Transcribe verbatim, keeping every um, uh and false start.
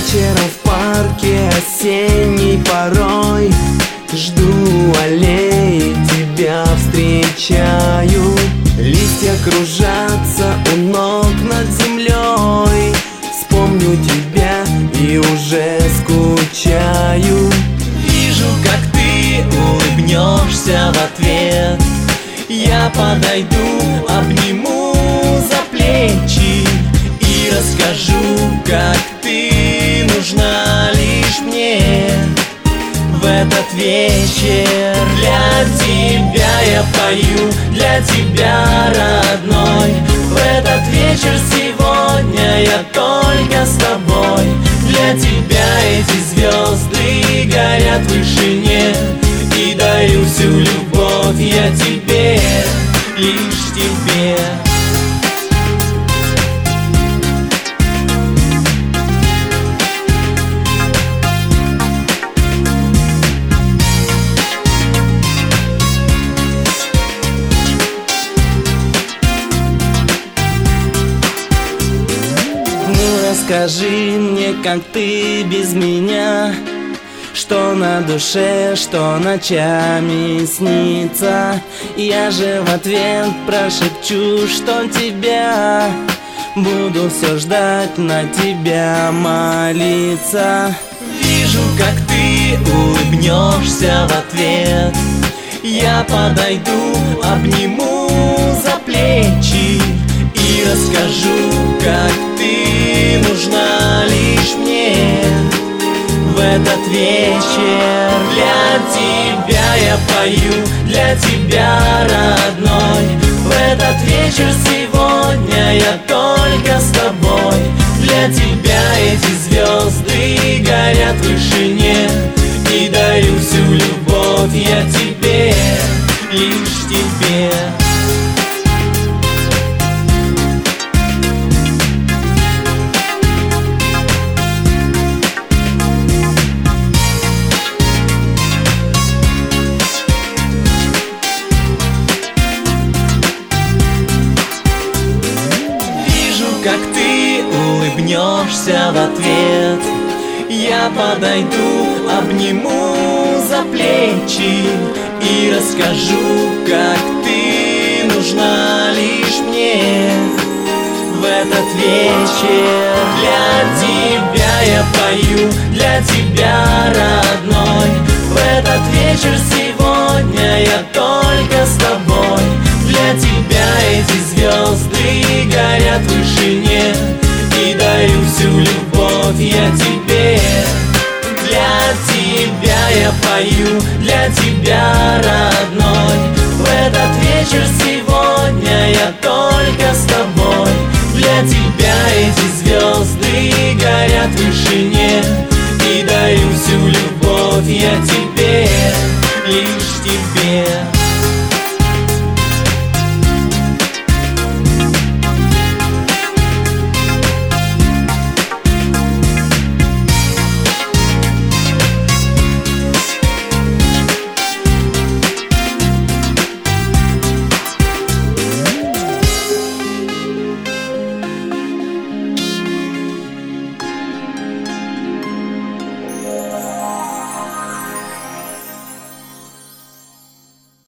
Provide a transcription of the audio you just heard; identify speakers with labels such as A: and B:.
A: Вечером в парке осенней порой жду аллеи, тебя встречаю. Листья кружатся у ног над землей. Вспомню тебя и уже скучаю. Вижу, как ты улыбнешься в ответ. Я подойду, обниму за плечи и расскажу, как ты нужна лишь мне. В этот вечер для тебя я пою, для тебя, родной. В этот вечер сегодня я только с тобой. Для тебя эти звезды горят в вышине, и дарю всю любовь я тебе, лишь тебе. Скажи мне, как ты без меня, что на душе, что ночами снится. Я же в ответ прошепчу, что тебя буду все ждать, на тебя молиться. Вижу, как ты улыбнешься в ответ. Я подойду, обниму за плечи и расскажу, как ты нужна лишь мне. В этот вечер для тебя я пою, для тебя, родной. В этот вечер сегодня я только с тобой. Для тебя эти звезды горят в вышине, и дарю всю любовь я тебе, лишь тебе. Как ты улыбнешься в ответ. Я подойду, обниму за плечи и расскажу, как ты нужна лишь мне. В этот вечер для тебя я пою, для тебя, родной. В этот вечер сегодня я только с тобой. Для тебя эти звезды горят в вышине, и дарю всю любовь я тебе. Для тебя я пою, для тебя, родной. В этот вечер сегодня я только